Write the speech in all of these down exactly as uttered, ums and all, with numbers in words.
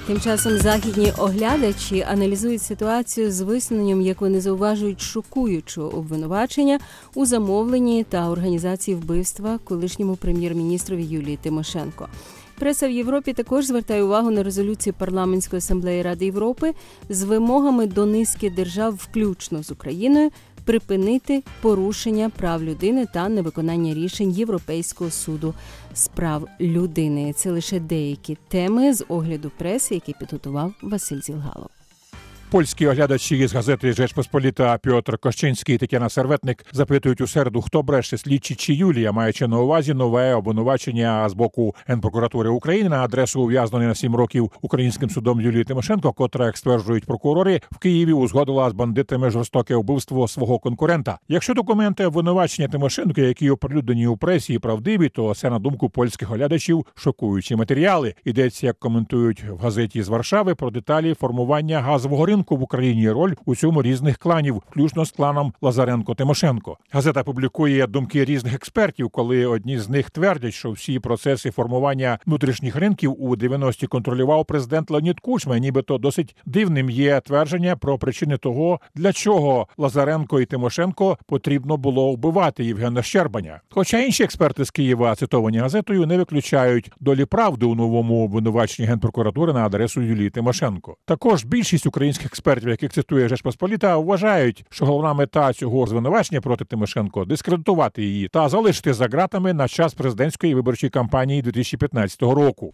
Тим часом західні оглядачі аналізують ситуацію з висуненням, як вони зауважують, шокуючого обвинувачення у замовленні та організації вбивства колишньому прем'єр-міністрові Юлії Тимошенко. Преса в Європі також звертає увагу на резолюцію Парламентської асамблеї Ради Європи з вимогами до низки держав, включно з Україною, припинити порушення прав людини та невиконання рішень Європейського суду з прав людини. Це лише деякі теми з огляду преси, які підготував Василь Зілгалов. Польські оглядачі з газети «Жечпосполіта» Пьотр Кощинський і Тетяна Серветник запитують у середу, хто бреше, слідчі чи Юлія, маючи на увазі нове обвинувачення з боку Генпрокуратури України на адресу ув'язненої на сім років українським судом Юлії Тимошенко, котра, як стверджують прокурори, в Києві узгодила з бандитами жорстоке вбивство свого конкурента. Якщо документи обвинувачення Тимошенко, які оприлюднені у пресі, і правдиві, то це, на думку польських оглядачів, шокуючі матеріали. Йдеться, як коментують в газеті з Варшави, про деталі формування газового ринку в Україні і роль у цьому різних кланів, включно з кланом Лазаренко-Тимошенко. Газета публікує думки різних експертів, коли одні з них твердять, що всі процеси формування внутрішніх ринків у дев'яності контролював президент Леонід Кучма. Нібито досить дивним є твердження про причини того, для чого Лазаренко і Тимошенко потрібно було вбивати Євгена Щербаня. Хоча інші експерти з Києва, цитовані газетою, не виключають долі правди у новому обвинуваченні Генпрокуратури на адресу Юлії Тимошенко. Також більшість українських експертів, яких цитує «Жечпосполіта», вважають, що головна мета цього звинувачення проти Тимошенко – дискредитувати її та залишити за ґратами на час президентської виборчої кампанії дві тисячі п'ятнадцятого року.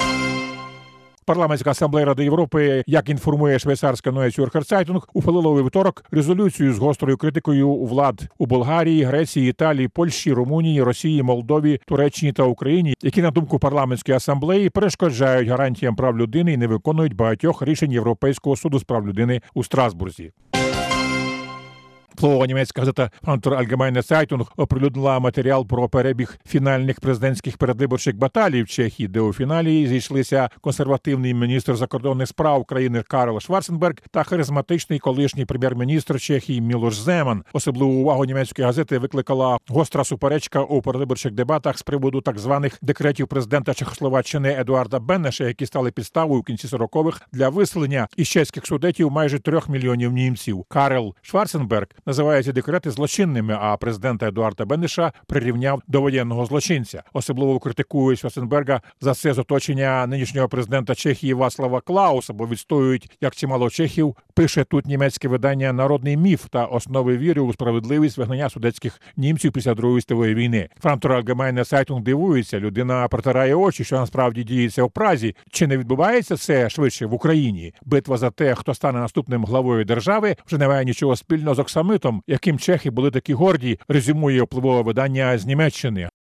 Парламентська асамблея Ради Європи, як інформує швейцарська Neue Zürcher Zeitung, ухвалила у вівторок резолюцію з гострою критикою влад у Болгарії, Греції, Італії, Польщі, Румунії, Росії, Молдові, Туреччині та Україні, які, на думку парламентської асамблеї, перешкоджають гарантіям прав людини і не виконують багатьох рішень Європейського суду з прав людини у Страсбурзі. Впливова німецька газета Frankfurter Allgemeine Zeitung оприлюднила матеріал про перебіг фінальних президентських передвиборчих баталій в Чехії, де у фіналі зійшлися консервативний міністр закордонних справ країни Карл Шварценберг та харизматичний колишній прем'єр-міністр Чехії Мілош Земан. Особливу увагу німецької газети викликала гостра суперечка у передвиборчих дебатах з приводу так званих декретів президента Чехословаччини Едуарда Бенеша, які стали підставою в кінці сорокових для виселення із чеських судетів майже трьох мільйонів німців. Карл Шварценберг називає ці декрети злочинними, а президента Едуарда Бенеша прирівняв до воєнного злочинця. Особливо критикують Шварценберга за це з оточення нинішнього президента Чехії Вацлава Клауса, бо відстоюють, як чимало чехів, пише тут німецьке видання «Народний міф» та основи віри у справедливість вигнання судетських німців після Другої світової війни. Frankfurter Allgemeine Zeitung дивується, людина протирає очі, що насправді діється в Празі. Чи не відбувається це швидше в Україні? Битва за те, хто стане наступним главою держави, вже не має нічого спільного з оксамитом, яким чехи були такі горді, резюмує впливове видання з Німеччини.